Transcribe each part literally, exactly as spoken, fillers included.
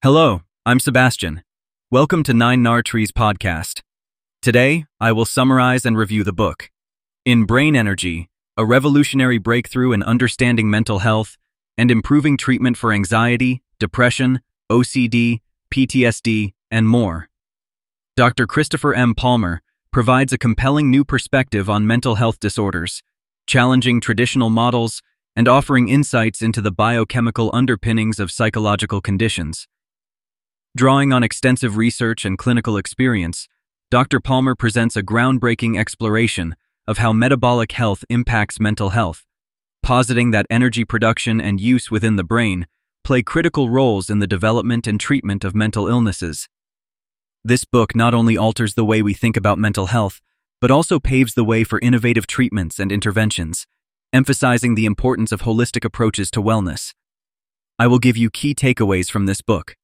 Hello, I'm Sebastian. Welcome to Nine Nar Trees podcast. Today, I will summarize and review the book, In Brain Energy, a revolutionary breakthrough in understanding mental health and improving treatment for anxiety, depression, O C D, P T S D, and more. Doctor Christopher M. Palmer provides a compelling new perspective on mental health disorders, challenging traditional models and offering insights into the biochemical underpinnings of psychological conditions. Drawing on extensive research and clinical experience, Doctor Palmer presents a groundbreaking exploration of how metabolic health impacts mental health, positing that energy production and use within the brain play critical roles in the development and treatment of mental illnesses. This book not only alters the way we think about mental health, but also paves the way for innovative treatments and interventions, emphasizing the importance of holistic approaches to wellness. I will give you key takeaways from this book.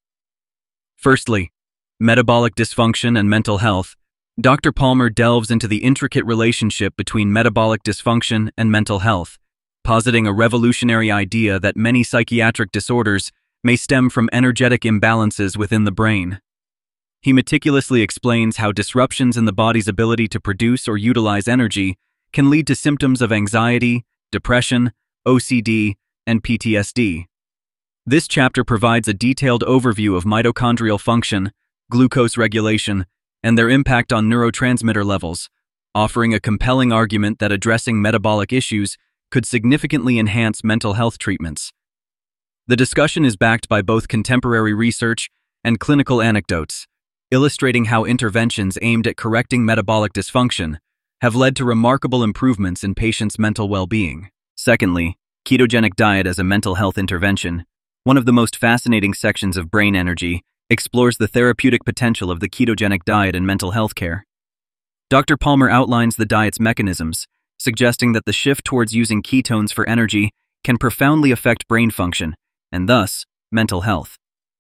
Firstly, metabolic dysfunction and mental health. Doctor Palmer delves into the intricate relationship between metabolic dysfunction and mental health, positing a revolutionary idea that many psychiatric disorders may stem from energetic imbalances within the brain. He meticulously explains how disruptions in the body's ability to produce or utilize energy can lead to symptoms of anxiety, depression, O C D, and P T S D. This chapter provides a detailed overview of mitochondrial function, glucose regulation, and their impact on neurotransmitter levels, offering a compelling argument that addressing metabolic issues could significantly enhance mental health treatments. The discussion is backed by both contemporary research and clinical anecdotes, illustrating how interventions aimed at correcting metabolic dysfunction have led to remarkable improvements in patients' mental well-being. Secondly, ketogenic diet as a mental health intervention. One of the most fascinating sections of Brain Energy explores the therapeutic potential of the ketogenic diet in mental health care. Doctor Palmer outlines the diet's mechanisms, suggesting that the shift towards using ketones for energy can profoundly affect brain function, and thus, mental health.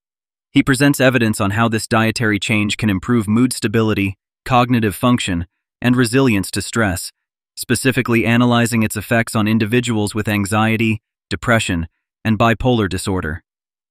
He presents evidence on how this dietary change can improve mood stability, cognitive function, and resilience to stress, specifically analyzing its effects on individuals with anxiety, depression, and bipolar disorder.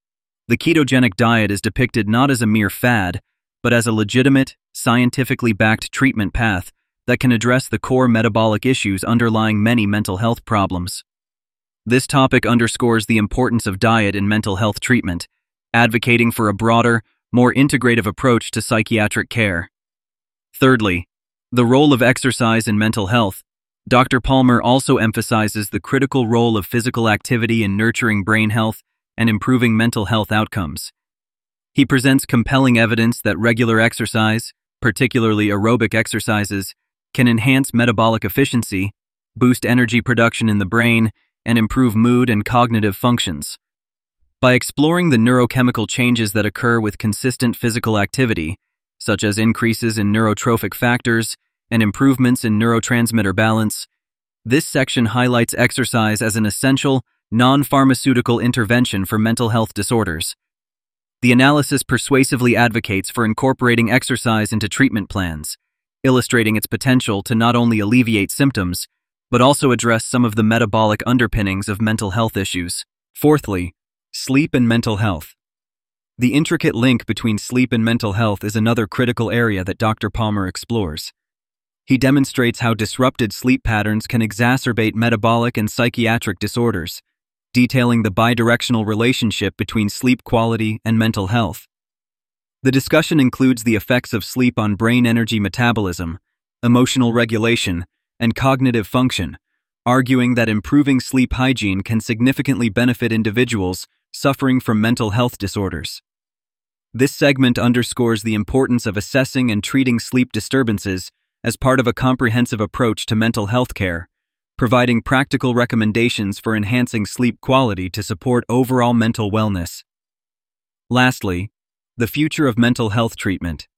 The ketogenic diet is depicted not as a mere fad, but as a legitimate, scientifically backed treatment path that can address the core metabolic issues underlying many mental health problems. This topic underscores the importance of diet in mental health treatment, advocating for a broader, more integrative approach to psychiatric care. Thirdly, the role of exercise in mental health. Doctor Palmer also emphasizes the critical role of physical activity in nurturing brain health and improving mental health outcomes. He presents compelling evidence that regular exercise, particularly aerobic exercises, can enhance metabolic efficiency, boost energy production in the brain, and improve mood and cognitive functions. By exploring the neurochemical changes that occur with consistent physical activity, such as increases in neurotrophic factors and improvements in neurotransmitter balance, this section highlights exercise as an essential, non-pharmaceutical intervention for mental health disorders. The analysis persuasively advocates for incorporating exercise into treatment plans, illustrating its potential to not only alleviate symptoms, but also address some of the metabolic underpinnings of mental health issues. Fourthly, sleep and mental health. The intricate link between sleep and mental health is another critical area that Doctor Palmer explores. He demonstrates how disrupted sleep patterns can exacerbate metabolic and psychiatric disorders, detailing the bidirectional relationship between sleep quality and mental health. The discussion includes the effects of sleep on brain energy metabolism, emotional regulation, and cognitive function, arguing that improving sleep hygiene can significantly benefit individuals suffering from mental health disorders. This segment underscores the importance of assessing and treating sleep disturbances as part of a comprehensive approach to mental health care, providing practical recommendations for enhancing sleep quality to support overall mental wellness. Lastly, the future of mental health treatment.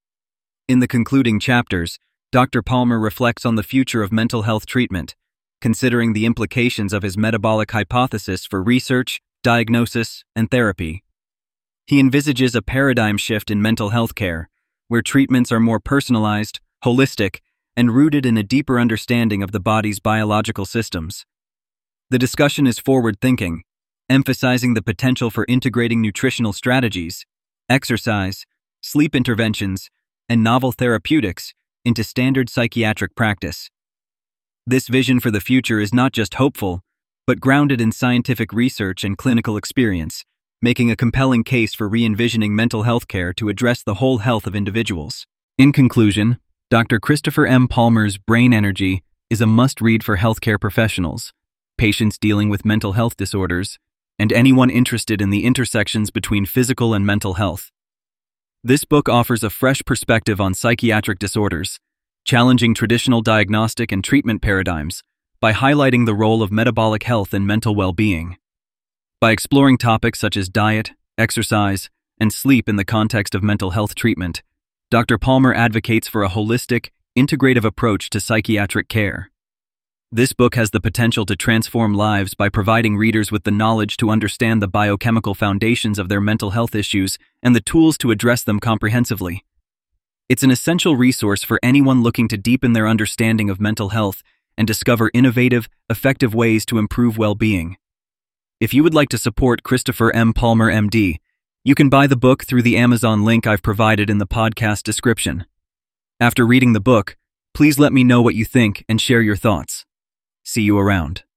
In the concluding chapters, Doctor Palmer reflects on the future of mental health treatment, considering the implications of his metabolic hypothesis for research, diagnosis, and therapy. He envisages a paradigm shift in mental health care, where treatments are more personalized, holistic, and rooted in a deeper understanding of the body's biological systems. The discussion is forward-thinking, emphasizing the potential for integrating nutritional strategies, exercise, sleep interventions, and novel therapeutics into standard psychiatric practice. This vision for the future is not just hopeful, but grounded in scientific research and clinical experience, making a compelling case for re-envisioning mental health care to address the whole health of individuals. In conclusion, Doctor Christopher M. Palmer's Brain Energy is a must-read for healthcare professionals, patients dealing with mental health disorders, and anyone interested in the intersections between physical and mental health. This book offers a fresh perspective on psychiatric disorders, challenging traditional diagnostic and treatment paradigms by highlighting the role of metabolic health and mental well-being. By exploring topics such as diet, exercise, and sleep in the context of mental health treatment, Doctor Palmer advocates for a holistic, integrative approach to psychiatric care. This book has the potential to transform lives by providing readers with the knowledge to understand the biochemical foundations of their mental health issues and the tools to address them comprehensively. It's an essential resource for anyone looking to deepen their understanding of mental health and discover innovative, effective ways to improve well-being. If you would like to support Christopher M. Palmer, M D, you can buy the book through the Amazon link I've provided in the podcast description. After reading the book, please let me know what you think and share your thoughts. See you around.